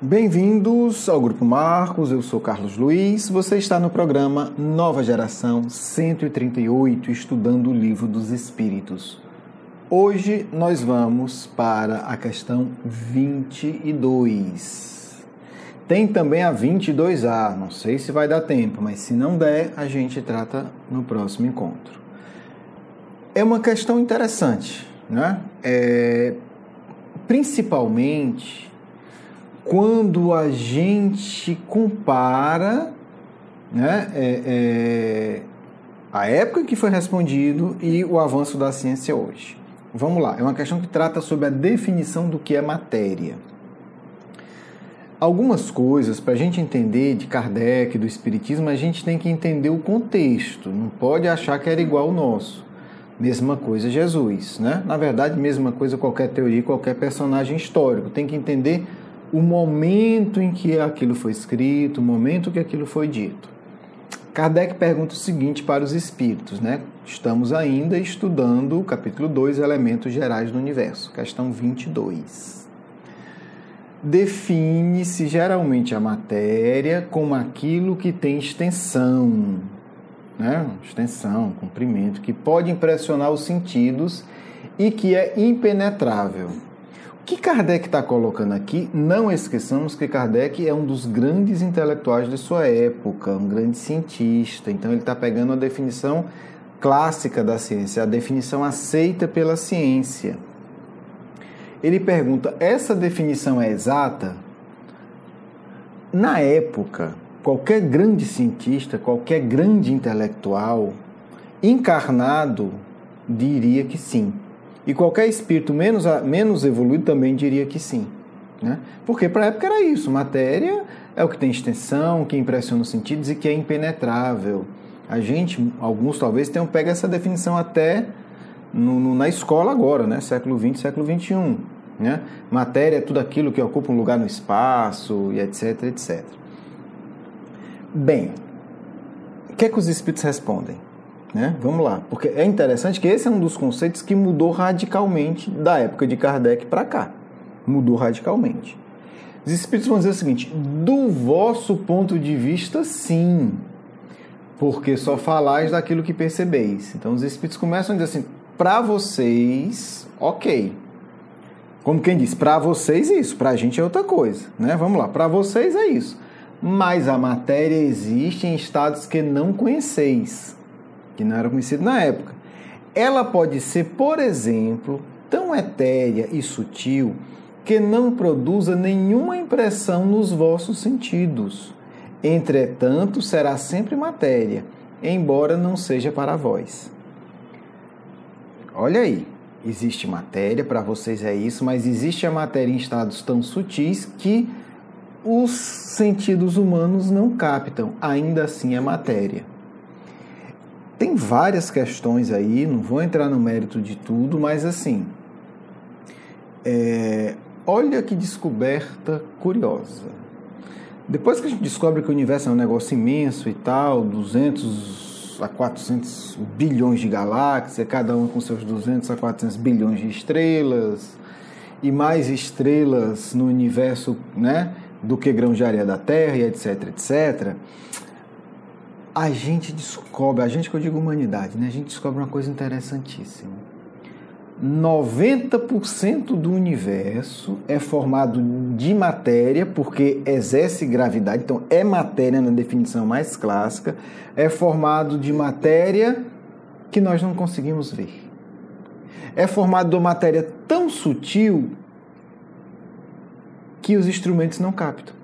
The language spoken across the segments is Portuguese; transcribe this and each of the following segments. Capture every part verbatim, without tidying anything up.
Bem-vindos ao Grupo Marcos, eu sou Carlos Luiz, você está no programa Nova Geração cento e trinta e oito, estudando o Livro dos Espíritos. Hoje nós vamos para a questão vinte e dois. Tem também a vinte e dois A, não sei se vai dar tempo, mas se não der, a gente trata no próximo encontro. É uma questão interessante, né? É, principalmente quando a gente compara, né, é, é, a época em que foi respondido e o avanço da ciência hoje. Vamos lá, é uma questão que trata sobre a definição do que é matéria. Algumas coisas, para a gente entender de Kardec, do Espiritismo, a gente tem que entender o contexto, não pode achar que era igual ao nosso. Mesma coisa Jesus, né? Na verdade, mesma coisa qualquer teoria, qualquer personagem histórico, tem que entender o momento em que aquilo foi escrito, o momento que aquilo foi dito. Kardec pergunta o seguinte para os espíritos, né? Estamos ainda estudando o capítulo dois, Elementos Gerais do Universo, questão vinte e dois. Define-se geralmente a matéria como aquilo que tem extensão, né? Extensão, comprimento, que pode impressionar os sentidos e que é impenetrável. O que Kardec está colocando aqui, não esqueçamos que Kardec é um dos grandes intelectuais de sua época, um grande cientista, então ele está pegando a definição clássica da ciência, a definição aceita pela ciência. Ele pergunta, essa definição é exata? Na época, qualquer grande cientista, qualquer grande intelectual encarnado diria que sim. E qualquer espírito menos, menos evoluído também diria que sim, né? Porque para a época era isso, matéria é o que tem extensão, que impressiona os sentidos e que é impenetrável. A gente, alguns talvez tenham pego essa definição até no, no, na escola agora, né? século vinte, século vinte e um. Né? Matéria é tudo aquilo que ocupa um lugar no espaço, e etc, etcétera. Bem, o que é que os espíritos respondem? Né? Vamos lá, porque é interessante que esse é um dos conceitos que mudou radicalmente da época de Kardec para cá. Mudou radicalmente. Os espíritos vão dizer o seguinte, do vosso ponto de vista, sim, porque só falais daquilo que percebeis. Então os espíritos começam a dizer assim, para vocês, ok. Como quem diz, para vocês isso, para a gente é outra coisa. Né? Vamos lá, para vocês é isso. Mas a matéria existe em estados que não conheceis, que não era conhecido na época. Ela pode ser, por exemplo, tão etérea e sutil que não produza nenhuma impressão nos vossos sentidos. Entretanto, será sempre matéria, embora não seja para vós. Olha aí, existe matéria, para vocês é isso, mas existe a matéria em estados tão sutis que os sentidos humanos não captam, ainda assim é matéria. Tem várias questões aí, não vou entrar no mérito de tudo, mas assim, é, olha que descoberta curiosa. Depois que a gente descobre que o universo é um negócio imenso e tal, duzentos a quatrocentos bilhões de galáxias, cada uma com seus duzentos a quatrocentos bilhões de estrelas, e mais estrelas no universo, né, do que grãos de areia da Terra, e etc, etcétera, a gente descobre, a gente que eu digo humanidade, né? A gente descobre uma coisa interessantíssima. noventa por cento do universo é formado de matéria, porque exerce gravidade, então é matéria na definição mais clássica, é formado de matéria que nós não conseguimos ver. É formado de uma matéria tão sutil que os instrumentos não captam.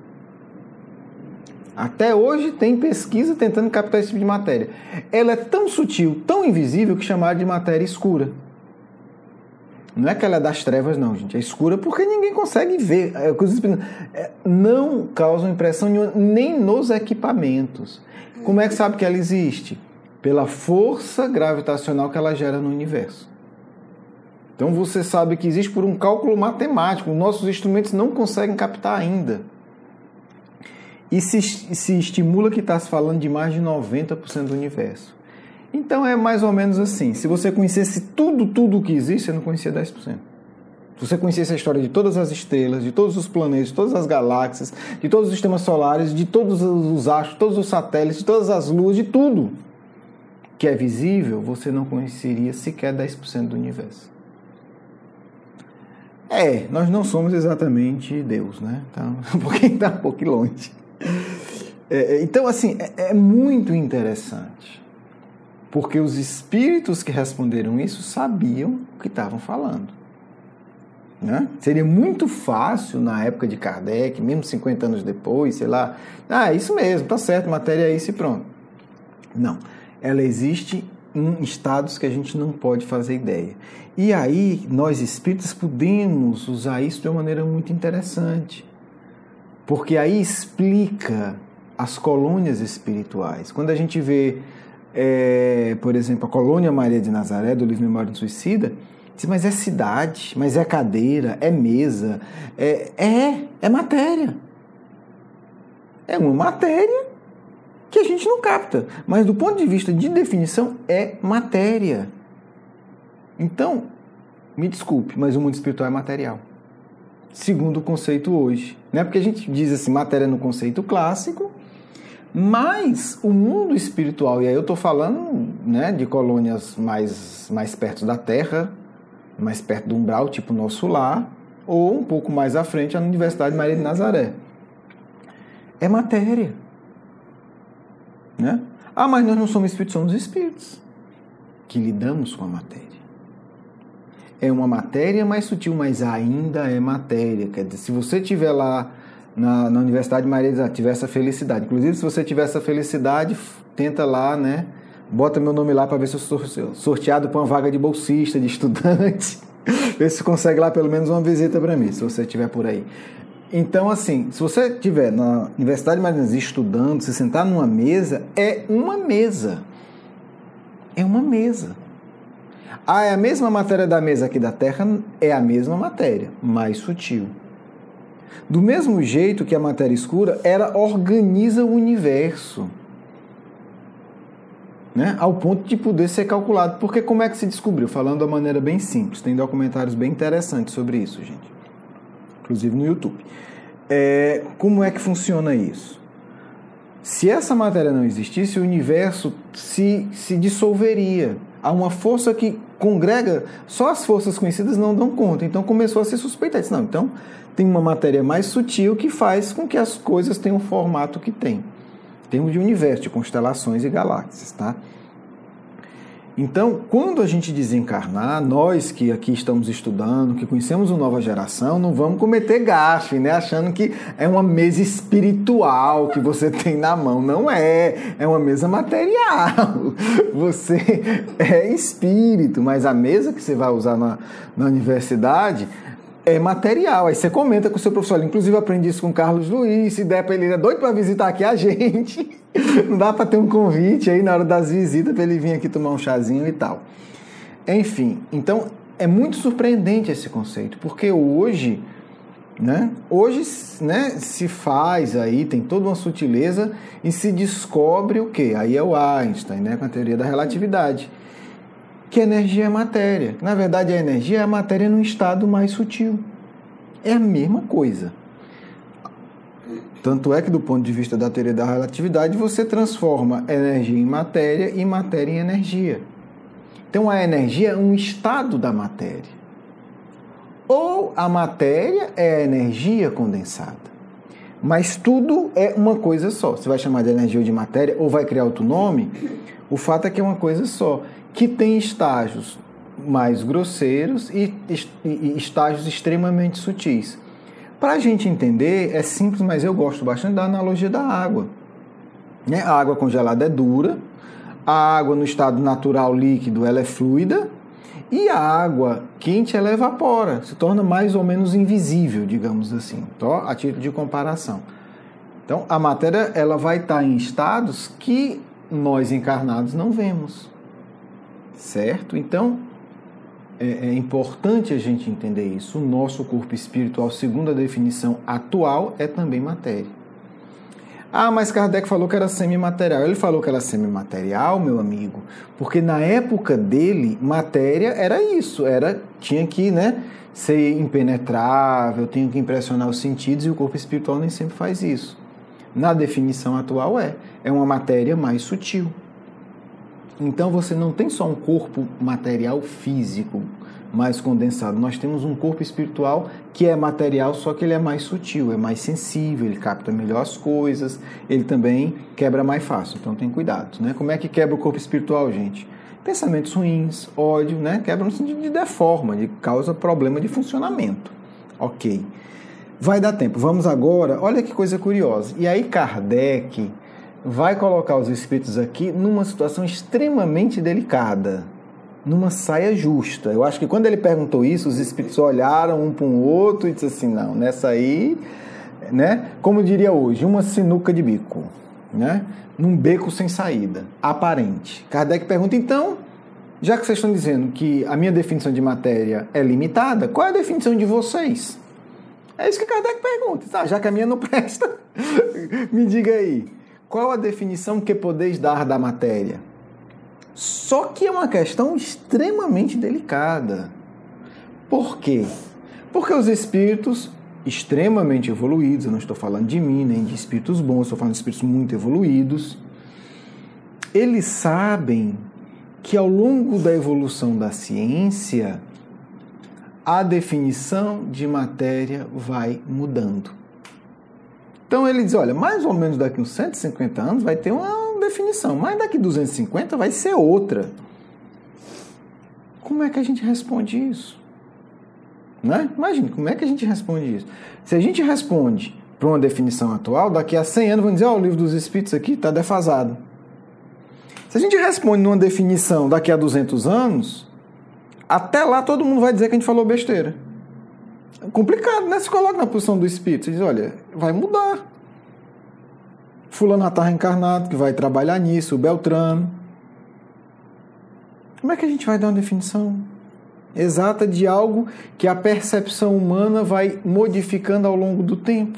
Até hoje tem pesquisa tentando captar esse tipo de matéria. Ela é tão sutil, tão invisível, que chamaram de matéria escura. Não é que ela é das trevas, não, gente. É escura porque ninguém consegue ver. Não causa impressão nenhuma, nem nos equipamentos. Como é que sabe que ela existe? Pela força gravitacional que ela gera no universo. Então você sabe que existe por um cálculo matemático. Nossos instrumentos não conseguem captar ainda. E se, se estimula que está se falando de mais de noventa por cento do universo. Então é mais ou menos assim. Se você conhecesse tudo, tudo o que existe, você não conhecia dez por cento. Se você conhecesse a história de todas as estrelas, de todos os planetas, de todas as galáxias, de todos os sistemas solares, de todos os astros, todos os satélites, de todas as luzes, de tudo que é visível, você não conheceria sequer dez por cento do universo. É, nós não somos exatamente Deus, né? Tá um pouquinho, tá um pouco longe. É, então, assim, é, é muito interessante, porque os espíritos que responderam isso sabiam o que estavam falando. Né? Seria muito fácil, na época de Kardec, mesmo cinquenta anos depois, sei lá, ah, isso mesmo, tá certo, matéria é isso e pronto. Não, ela existe em estados que a gente não pode fazer ideia. E aí, nós espíritas podemos usar isso de uma maneira muito interessante, porque aí explica as colônias espirituais. Quando a gente vê, é, por exemplo, a Colônia Maria de Nazaré, do livro Memória do Suicida, diz, mas é cidade, mas é cadeira, é mesa, é, é, é matéria. É uma matéria que a gente não capta, mas do ponto de vista de definição, é matéria. Então, me desculpe, mas o mundo espiritual é material. Segundo o conceito hoje. Né? Porque a gente diz assim, matéria no conceito clássico, mas o mundo espiritual, e aí eu estou falando, né, de colônias mais, mais perto da Terra, mais perto do umbral, tipo nosso lar, ou um pouco mais à frente, a Universidade Maria de Nazaré. É matéria. Né? Ah, mas nós não somos espíritos, somos espíritos que lidamos com a matéria. É uma matéria mais sutil, mas ainda é matéria. Quer dizer, se você estiver lá na, na Universidade Maria de Nazaré, tiver essa felicidade, inclusive se você tiver essa felicidade, tenta lá, né? Bota meu nome lá para ver se eu sou sorteado para uma vaga de bolsista, de estudante. Vê se consegue lá pelo menos uma visita para mim, se você estiver por aí. Então, assim, se você estiver na Universidade Maria de Nazaré estudando, se sentar numa mesa, é uma mesa. É uma mesa. Ah, é a mesma matéria da mesa aqui da Terra? É a mesma matéria, mais sutil. Do mesmo jeito que a matéria escura, ela organiza o universo. Né? Ao ponto de poder ser calculado. Porque como é que se descobriu? Falando da maneira bem simples. Tem documentários bem interessantes sobre isso, gente. Inclusive no YouTube. É, como é que funciona isso? Se essa matéria não existisse, o universo se, se dissolveria. Há uma força que congrega, só as forças conhecidas não dão conta. Então começou a se suspeitar. Disse, não, então tem uma matéria mais sutil que faz com que as coisas tenham o formato que tem. Em termos de universo, de constelações e galáxias, tá? Então, quando a gente desencarnar, nós que aqui estamos estudando, que conhecemos uma nova geração, não vamos cometer gafe, né? Achando que é uma mesa espiritual que você tem na mão. Não é, é uma mesa material. Você é espírito, mas a mesa que você vai usar na, na universidade é material. Aí você comenta com o seu professor. Inclusive, eu aprendi isso com o Carlos Luiz. Se der para ele, ele é doido para visitar aqui a gente. Não dá para ter um convite aí na hora das visitas para ele vir aqui tomar um chazinho e tal. Enfim, então é muito surpreendente esse conceito, porque hoje, né, hoje, né, se faz aí, tem toda uma sutileza e se descobre o quê? Aí é o Einstein, né, com a teoria da relatividade, que a energia é matéria. Na verdade, a energia é a matéria num estado mais sutil. É a mesma coisa. Tanto é que, do ponto de vista da teoria da relatividade, você transforma energia em matéria e matéria em energia. Então, a energia é um estado da matéria. Ou a matéria é a energia condensada. Mas tudo é uma coisa só. Você vai chamar de energia ou de matéria, ou vai criar outro nome, o fato é que é uma coisa só, que tem estágios mais grosseiros e estágios extremamente sutis. Para a gente entender, é simples, mas eu gosto bastante da analogia da água. Né? A água congelada é dura, a água no estado natural líquido ela é fluida, e a água quente ela evapora, se torna mais ou menos invisível, digamos assim, então, a título de comparação. Então, a matéria ela vai estar em estados que nós encarnados não vemos, certo? Então, é importante a gente entender isso. O nosso corpo espiritual, segundo a definição atual, é também matéria. Ah, mas Kardec falou que era semimaterial. Ele falou que era semimaterial, meu amigo, porque na época dele, matéria era isso, era, tinha que, né, ser impenetrável, tinha que impressionar os sentidos, e o corpo espiritual nem sempre faz isso. Na definição atual é, é uma matéria mais sutil. Então você não tem só um corpo material físico mais condensado, nós temos um corpo espiritual que é material, só que ele é mais sutil, é mais sensível, ele capta melhor as coisas, ele também quebra mais fácil, então tem cuidado, né? Como é que quebra o corpo espiritual, gente? Pensamentos ruins, ódio, né? Quebra no sentido de deforma, de causa problema de funcionamento. Ok. Vai dar tempo. Vamos agora, olha que coisa curiosa. E aí Kardec vai colocar os espíritos aqui numa situação extremamente delicada, numa saia justa. Eu acho que quando ele perguntou isso, os espíritos olharam um para o outro e disseram assim, não, nessa aí, né? Como diria hoje, uma sinuca de bico, né? Num beco sem saída, aparente. Kardec pergunta, então, já que vocês estão dizendo que a minha definição de matéria é limitada, qual é a definição de vocês? É isso que Kardec pergunta. Ah, já que a minha não presta, me diga aí, qual a definição que podeis dar da matéria? Só que é uma questão extremamente delicada. Por quê? Porque os espíritos extremamente evoluídos, eu não estou falando de mim, nem de espíritos bons, estou falando de espíritos muito evoluídos, eles sabem que ao longo da evolução da ciência, a definição de matéria vai mudando. Então ele diz, olha, mais ou menos daqui uns cento e cinquenta anos vai ter uma definição, mas daqui duzentos e cinquenta vai ser outra. Como é que a gente responde isso? Né? Imagine, como é que a gente responde isso? Se a gente responde para uma definição atual, daqui a cem anos vão dizer, ó, oh, o livro dos Espíritos aqui está defasado. Se a gente responde numa definição daqui a duzentos anos, até lá todo mundo vai dizer que a gente falou besteira. É complicado, né? Se coloca na posição do Espírito, você diz, olha, vai mudar. Fulano já está reencarnado, que vai trabalhar nisso, o Beltrano. Como é que a gente vai dar uma definição exata de algo que a percepção humana vai modificando ao longo do tempo?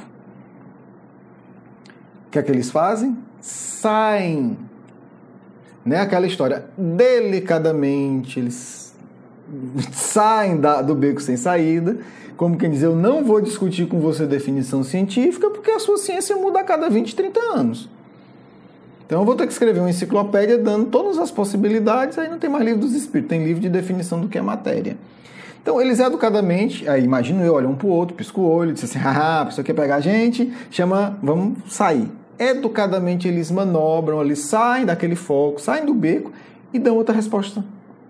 O que é que eles fazem? Saem. Né? Aquela história, delicadamente, eles saem da, do beco sem saída, como quem diz, eu não vou discutir com você definição científica, porque a sua ciência muda a cada vinte, trinta anos. Então eu vou ter que escrever uma enciclopédia dando todas as possibilidades, aí não tem mais livro dos espíritos, tem livro de definição do que é matéria. Então eles educadamente, aí imagino eu, olham um para o outro, pisco o olho, diz assim, ah, a pessoa quer pegar a gente, chama, vamos sair. Educadamente eles manobram, eles saem daquele foco, saem do beco e dão outra resposta.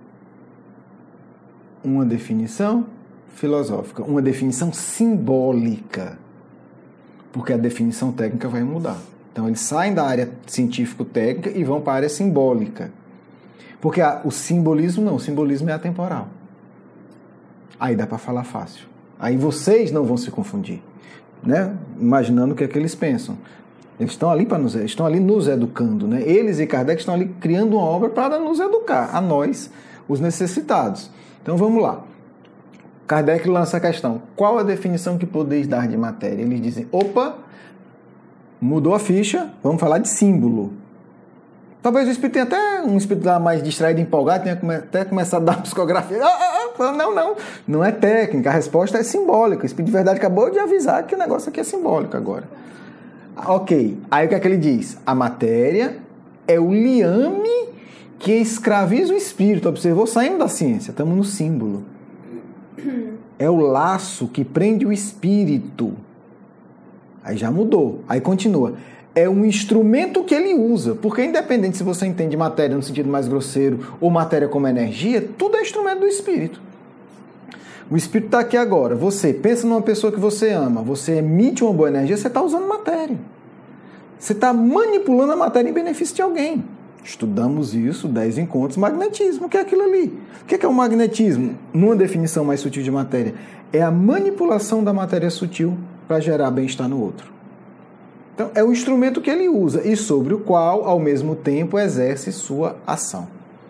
Uma definição filosófica, uma definição simbólica, porque a definição técnica vai mudar. Então eles saem da área científico-técnica e vão para a área simbólica. Porque a, o simbolismo não, o simbolismo é atemporal. Aí dá para falar fácil. Aí vocês não vão se confundir, né? Imaginando o que é que eles pensam. Eles estão ali para nos, estão ali nos educando, né? Eles e Kardec estão ali criando uma obra para nos educar, a nós, os necessitados. Então vamos lá. Kardec lança a questão, qual a definição que podeis dar de matéria? Eles dizem, opa, mudou a ficha, vamos falar de símbolo. Talvez o espírito tenha até um espírito lá mais distraído, empolgado, tenha até começado a dar psicografia. Ah, ah, ah, não, não, não é técnica, a resposta é simbólica. O espírito de verdade acabou de avisar que o negócio aqui é simbólico agora. Ok, aí o que é que ele diz? A matéria é o liame que escraviza o espírito. Observou? Saímos da ciência, estamos no símbolo. É o laço que prende o espírito. Aí já mudou. Aí continua. É um instrumento que ele usa. Porque independente se você entende matéria no sentido mais grosseiro ou matéria como energia, tudo é instrumento do espírito. O espírito está aqui agora. Você pensa numa pessoa que você ama. Você emite uma boa energia, você está usando matéria. Você está manipulando a matéria em benefício de alguém. Estudamos isso, dez encontros, magnetismo. O que é aquilo ali? O que é, que é o magnetismo? Numa definição mais sutil de matéria, é a manipulação da matéria sutil para gerar bem-estar no outro. Então, é o instrumento que ele usa e sobre o qual, ao mesmo tempo, exerce sua ação.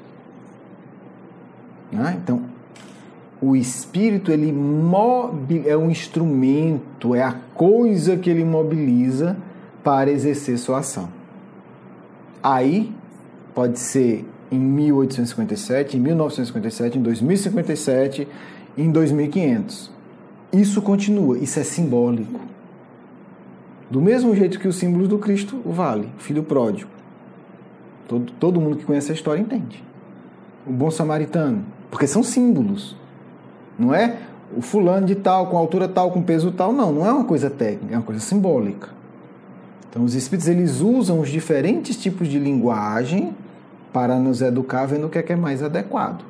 Ah, então, o espírito, ele mobil... é um instrumento, é a coisa que ele mobiliza para exercer sua ação. Aí, pode ser em mil oitocentos e cinquenta e sete, em mil novecentos e cinquenta e sete, em dois mil e cinquenta e sete, em dois mil e quinhentos. Isso continua, isso é simbólico. Do mesmo jeito que os símbolos do Cristo vale, o filho pródigo. Todo, todo mundo que conhece a história entende. O bom samaritano, porque são símbolos. Não é o fulano de tal, com altura tal, com peso tal, não. Não é uma coisa técnica, é uma coisa simbólica. Então, os espíritos, eles usam os diferentes tipos de linguagem para nos educar, vendo o que é, que é mais adequado.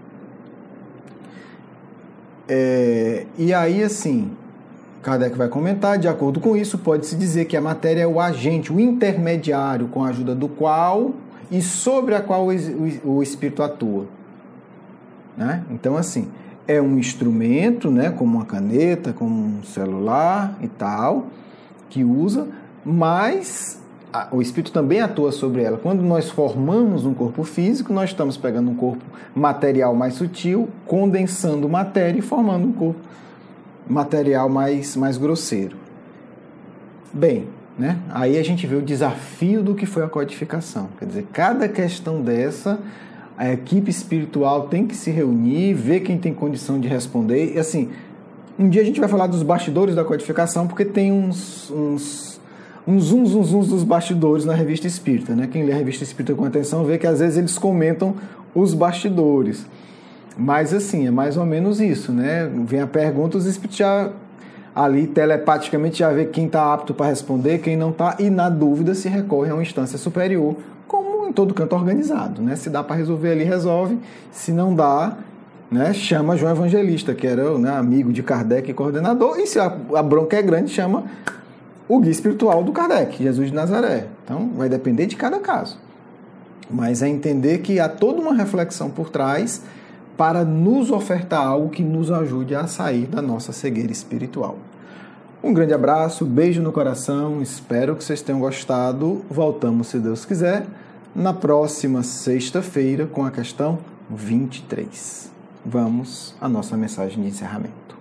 É, e aí, assim, Kardec vai comentar, de acordo com isso, pode-se dizer que a matéria é o agente, o intermediário com a ajuda do qual e sobre a qual o, o espírito atua. Né? Então, assim, é um instrumento, né, como uma caneta, como um celular e tal, que usa, mas a, o espírito também atua sobre ela. Quando nós formamos um corpo físico, nós estamos pegando um corpo material mais sutil, condensando matéria e formando um corpo material mais, mais grosseiro. Bem, né, aí a gente vê o desafio do que foi a codificação. Quer dizer, cada questão dessa, a equipe espiritual tem que se reunir, ver quem tem condição de responder. E assim, um dia a gente vai falar dos bastidores da codificação, porque tem uns, uns, uns zum, zum, zum dos bastidores na Revista Espírita. Né? Quem lê a Revista Espírita com atenção vê que às vezes eles comentam os bastidores. Mas assim, é mais ou menos isso, né? Vem a pergunta, os espíritos já ali telepaticamente já vê quem está apto para responder, quem não está, e na dúvida se recorre a uma instância superior, como em todo canto organizado, né? Se dá para resolver ali, resolve. Se não dá, né, chama João Evangelista, que era, né, amigo de Kardec e coordenador, e se a, a bronca é grande, chama o guia espiritual do Kardec, Jesus de Nazaré. Então, vai depender de cada caso. Mas é entender que há toda uma reflexão por trás para nos ofertar algo que nos ajude a sair da nossa cegueira espiritual. Um grande abraço, beijo no coração, espero que vocês tenham gostado. Voltamos, se Deus quiser, na próxima sexta-feira com a questão vinte e três. Vamos à nossa mensagem de encerramento.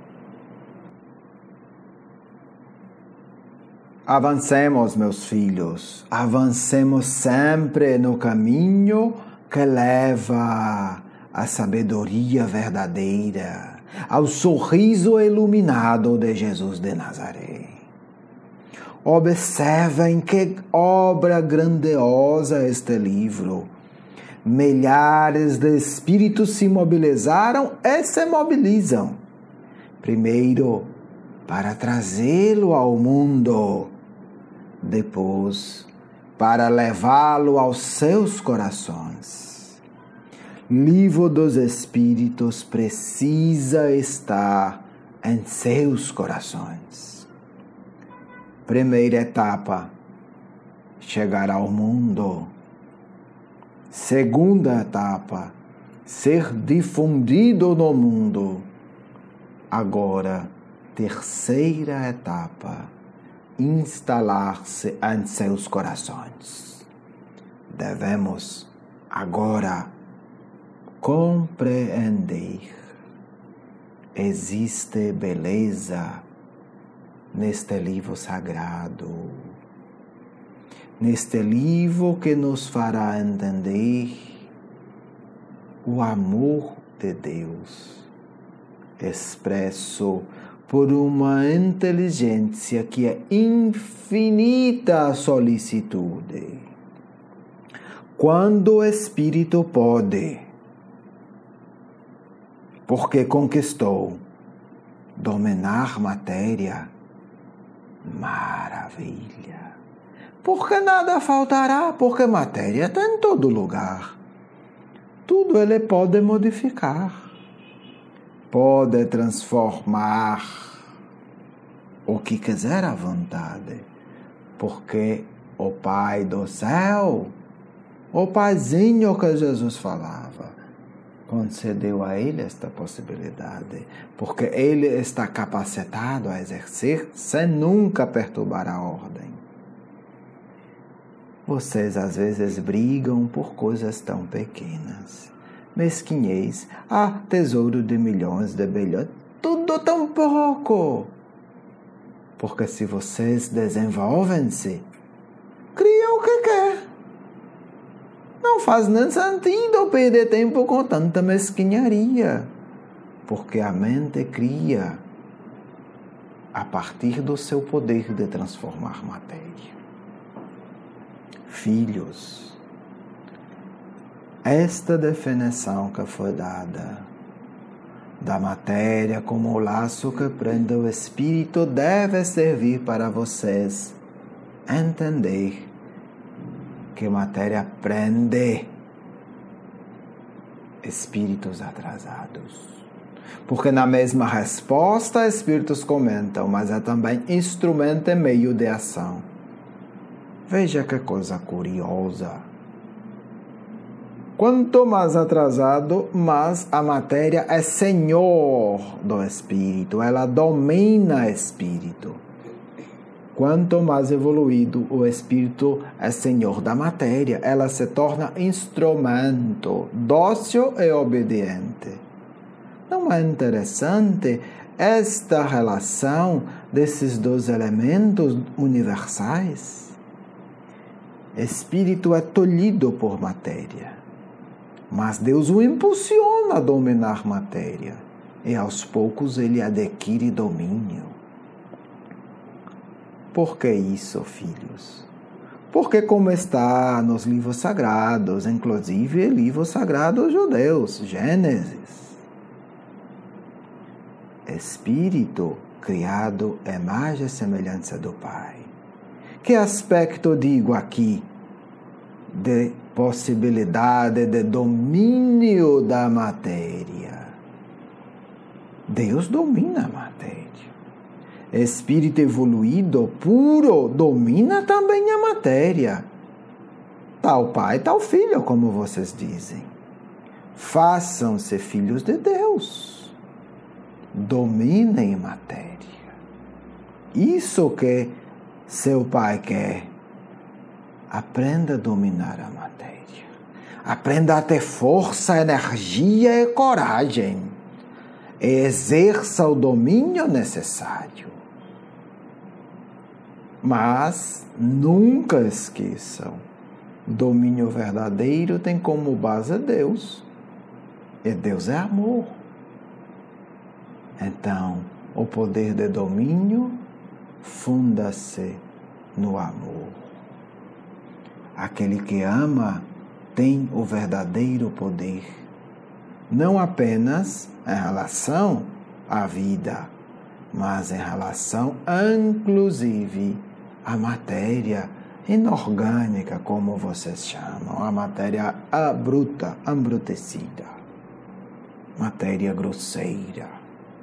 Avancemos, meus filhos, avancemos sempre no caminho que leva à sabedoria verdadeira, ao sorriso iluminado de Jesus de Nazaré. Observem que obra grandiosa este livro. Milhares de espíritos se mobilizaram e se mobilizam. Primeiro, para trazê-lo ao mundo. Depois, para levá-lo aos seus corações. Livro dos Espíritos precisa estar em seus corações. Primeira etapa, chegar ao mundo. Segunda etapa, ser difundido no mundo. Agora, terceira etapa, instalar-se em seus corações. Devemos, agora, compreender. Existe beleza neste livro sagrado, neste livro que nos fará entender o amor de Deus, expresso por uma inteligência que é infinita a solicitude. Quando o Espírito pode, porque conquistou dominar matéria, maravilha. Porque nada faltará, porque matéria está em todo lugar. Tudo ele pode modificar, pode transformar o que quiser à vontade, porque o Pai do céu, o Paizinho que Jesus falava, concedeu a ele esta possibilidade, porque ele está capacitado a exercer sem nunca perturbar a ordem. Vocês às vezes brigam por coisas tão pequenas. Mesquinhez, ah, tesouro de milhões de bilhões, tudo tão pouco. Porque se vocês desenvolvem-se, faz nem sentido perder tempo com tanta mesquinharia, porque a mente cria a partir do seu poder de transformar matéria. Filhos, esta definição que foi dada da matéria como o laço que prende o espírito deve servir para vocês entender que matéria prende espíritos atrasados. Porque na mesma resposta, espíritos comentam, mas é também instrumento e meio de ação. Veja que coisa curiosa. Quanto mais atrasado, mais a matéria é senhor do espírito, ela domina o espírito. Quanto mais evoluído o espírito é senhor da matéria, ela se torna instrumento, dócil e obediente. Não é interessante esta relação desses dois elementos universais? Espírito é tolhido por matéria, mas Deus o impulsiona a dominar matéria, e aos poucos ele adquire domínio. Por que isso, filhos? Porque como está nos livros sagrados, inclusive livros sagrados judeus, Gênesis, Espírito criado à imagem e semelhança do Pai. Que aspecto digo aqui de possibilidade de domínio da matéria? Deus domina a matéria. Espírito evoluído, puro, domina também a matéria. Tal pai, tal filho, como vocês dizem. Façam-se filhos de Deus. Dominem matéria. Isso que seu pai quer. Aprenda a dominar a matéria. Aprenda a ter força, energia e coragem. E exerça o domínio necessário. Mas nunca esqueçam, domínio verdadeiro tem como base Deus. E Deus é amor. Então, o poder de domínio funda-se no amor. Aquele que ama tem o verdadeiro poder, não apenas em relação à vida, mas em relação, inclusive, à matéria inorgânica, como vocês chamam, a matéria bruta, embrutecida, matéria grosseira.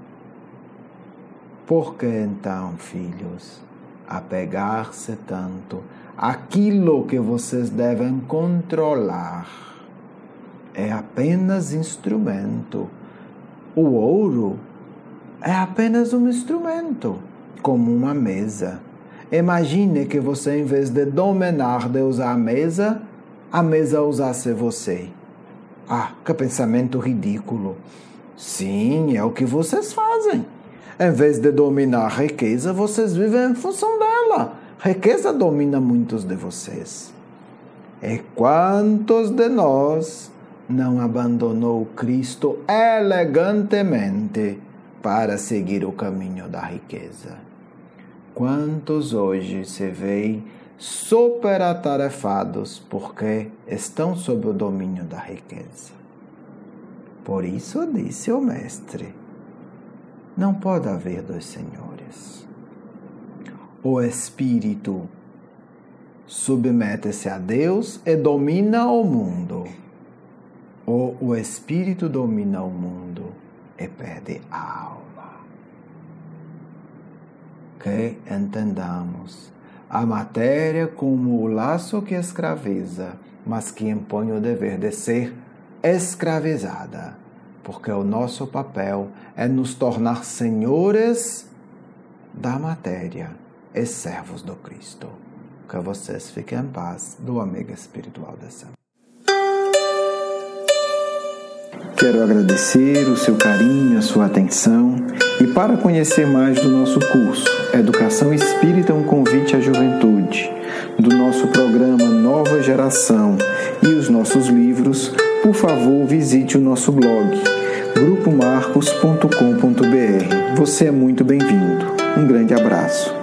Por que então, filhos, apegar-se tanto àquilo que vocês devem controlar? É apenas instrumento. O ouro é apenas um instrumento, como uma mesa. Imagine que você, em vez de dominar, de usar a mesa, a mesa usasse você. Ah, que pensamento ridículo. Sim, é o que vocês fazem. Em vez de dominar a riqueza, vocês vivem em função dela. A riqueza domina muitos de vocês. E quantos de nós não abandonou Cristo elegantemente para seguir o caminho da riqueza? Quantos hoje se veem superatarefados porque estão sob o domínio da riqueza? Por isso disse o Mestre, não pode haver dois senhores. O Espírito submete-se a Deus e domina o mundo. Ou o Espírito domina o mundo e perde a alma. Que entendamos a matéria como o laço que escraviza, mas que impõe o dever de ser escravizada. Porque o nosso papel é nos tornar senhores da matéria e servos do Cristo. Que vocês fiquem em paz do amigo espiritual da Sam. Quero agradecer o seu carinho, a sua atenção e para conhecer mais do nosso curso Educação Espírita, um convite à juventude, do nosso programa Nova Geração e os nossos livros, por favor, visite o nosso blog grupo marcos ponto com ponto b r. Você é muito bem-vindo. Um grande abraço.